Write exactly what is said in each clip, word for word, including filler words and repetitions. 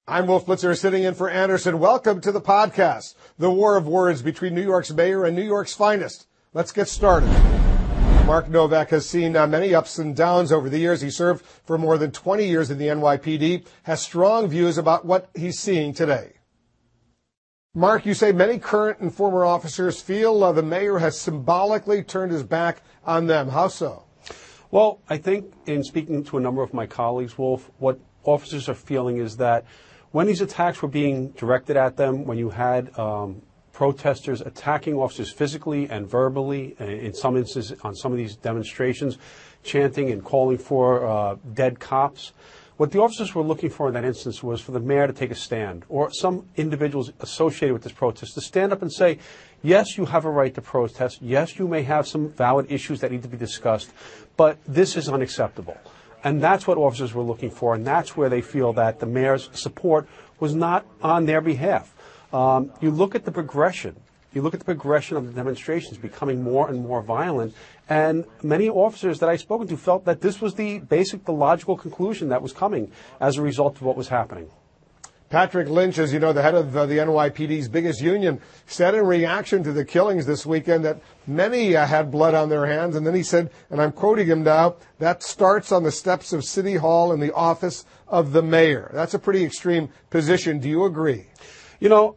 I'm Wolf Blitzer, sitting in for Anderson. Welcome to the podcast, the war of words between New York's mayor and New York's finest. Let's get started. Mark Novak has seen uh, many ups and downs over the years. He served for more than twenty years in the N Y P D, has strong views about what he's seeing today. Mark, you say many current and former officers feel uh, the mayor has symbolically turned his back on them. How so? Well, I think in speaking to a number of my colleagues, Wolf, what officers are feeling is that when these attacks were being directed at them, when you had um, protesters attacking officers physically and verbally, in some instances on some of these demonstrations, chanting and calling for uh, dead cops, what the officers were looking for in that instance was for the mayor to take a stand, or some individuals associated with this protest to stand up and say, yes, you have a right to protest. Yes, you may have some valid issues that need to be discussed, but this is unacceptable. And that's what officers were looking for, and that's where they feel that the mayor's support was not on their behalf. Um, you look at the progression. You look at the progression of the demonstrations becoming more and more violent, and many officers that I've spoken to felt that this was the basic, the logical conclusion that was coming as a result of what was happening. Patrick Lynch, as you know, the head of uh, the N Y P D's biggest union, said in reaction to the killings this weekend that many uh, had blood on their hands. And then he said, and I'm quoting him now, that starts on the steps of City Hall in the office of the mayor. That's a pretty extreme position. Do you agree? You know,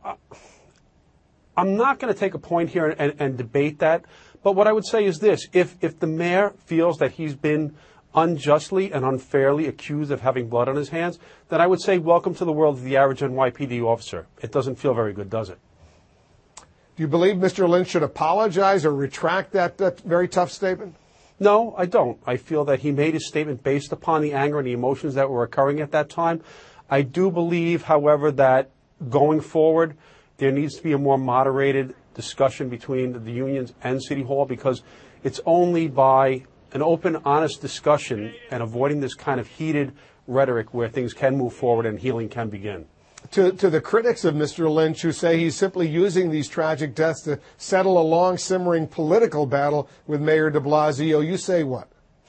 I'm not going to take a point here and, and debate that. But what I would say is this. If, if the mayor feels that he's been unjustly and unfairly accused of having blood on his hands, then I would say welcome to the world of the average N Y P D officer. It doesn't feel very good, does it? Do you believe Mister Lynch should apologize or retract that, that very tough statement? No, I don't. I feel that he made his statement based upon the anger and the emotions that were occurring at that time. I do believe, however, that going forward, there needs to be a more moderated discussion between the unions and City Hall, because it's only by an open, honest discussion and avoiding this kind of heated rhetoric where things can move forward and healing can begin. To, to the critics of Mister Lynch, who say he's simply using these tragic deaths to settle a long simmering political battle with Mayor de Blasio, you say what?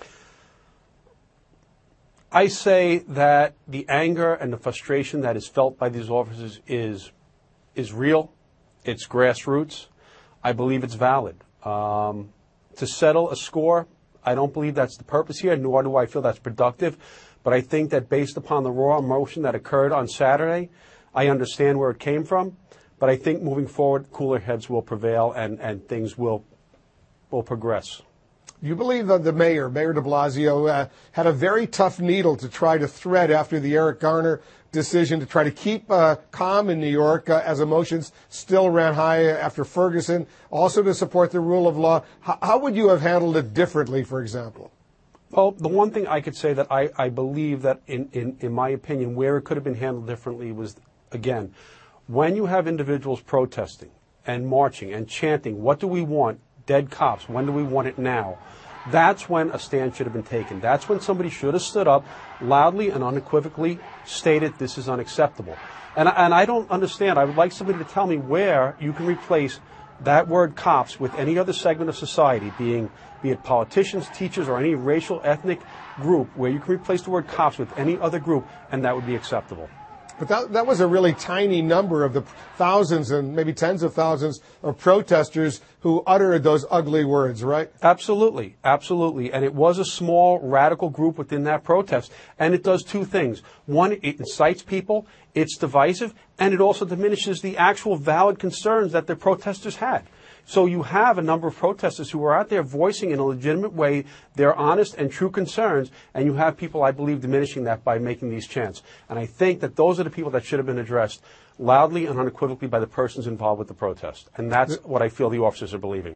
I say that the anger and the frustration that is felt by these officers is, is real. It's grassroots. I believe it's valid. Um, to settle a score, I don't believe that's the purpose here, nor do I feel that's productive. But I think that based upon the raw emotion that occurred on Saturday, I understand where it came from. But I think moving forward, cooler heads will prevail and, and things will will progress. You believe that the mayor, Mayor de Blasio, uh, had a very tough needle to try to thread after the Eric Garner decision to try to keep uh, calm in New York uh, as emotions still ran high after Ferguson, also to support the rule of law. H- how would you have handled it differently, for example? Well, the one thing I could say that I, I believe that, in, in, in my opinion, where it could have been handled differently was, again, when you have individuals protesting and marching and chanting, what do we want? Dead cops. When do we want it now? That's when a stand should have been taken. That's when somebody should have stood up loudly and unequivocally stated this is unacceptable. And, and I don't understand. I would like somebody to tell me where you can replace that word cops with any other segment of society, being be it politicians, teachers, or any racial, ethnic group, where you can replace the word cops with any other group, and that would be acceptable. But that, that was a really tiny number of the thousands and maybe tens of thousands of protesters who uttered those ugly words, right? Absolutely, absolutely. And it was a small radical group within that protest. And it does two things. One, it incites people, it's divisive, and it also diminishes the actual valid concerns that the protesters had. So you have a number of protesters who are out there voicing in a legitimate way their honest and true concerns, and you have people, I believe, diminishing that by making these chants. And I think that those are the people that should have been addressed loudly and unequivocally by the persons involved with the protest. And that's what I feel the officers are believing.